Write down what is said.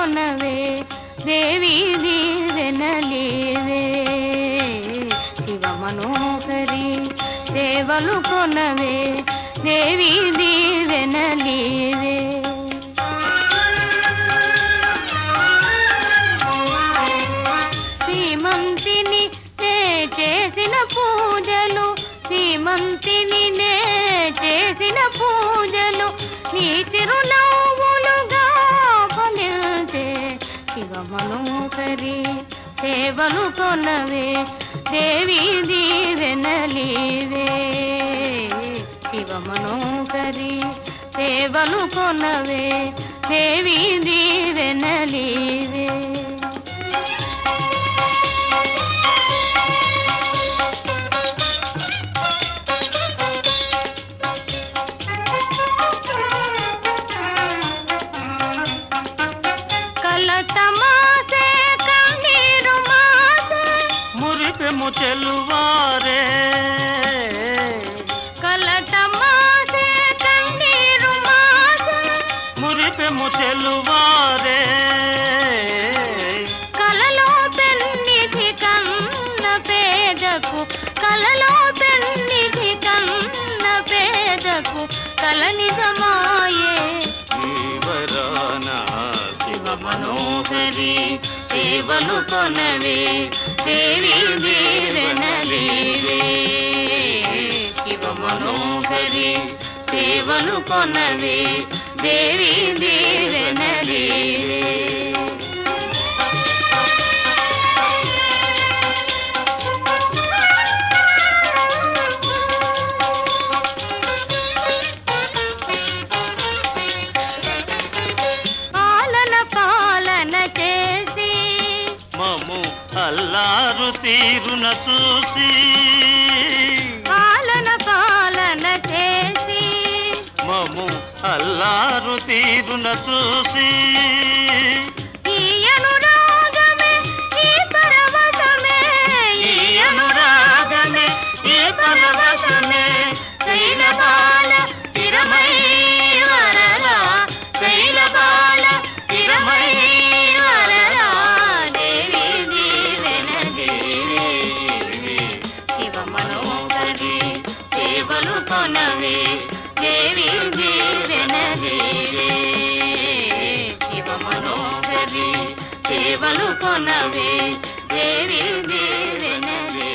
కొనవే దేవి దీవెనలీవే శివ మనోహరి సేవలు కొనవే దేవి దీవెనలీవే శ్రీమంతిని నే చేసిన పూజలు శ్రీమంతిని నే చేసిన పూజలు నీ చిరునవ్వులుగా ఫలించే శివ మనోహరి సేవలు కొనవే దేవి దీవెనలీవే శివ మనోహరి సేవలు కొనవే దేవి దీవెనలీవే కలతమాసే కన్నీరు మాసే మురిపెము చెలువారే కలతమాసే కన్నీరు మాసే మురిపెము చెలువారే కలలో పెన్నిధి కన్న పేదకు కలలో పెన్నిధి కన్న పేదకు కల నిజమాయే ఈవరానా శివ మనోహరి సేవలు కొనవే దేవి దీవెనలీవే శివ మనోహరి సేవలు కొనవే దేవి దీవెనలీవే మము అల్లారు తీరున చూసి పాలన చేసి మము అల్లారు తీరున చూసి ఈ అనురాగమే ఈ పరవశమే ఈ అనురాగమే ఈ పరవశమే శైలబాల తిరమై వరలా శైలబాల తిరమై వరలా దేవి దీవెనలీవే శివ మనోహరి సేవలు కొనవే దేవి దీవెనలీవే శివ మనోహరి సేవలు కొనవే దేవి దీవెనలీవే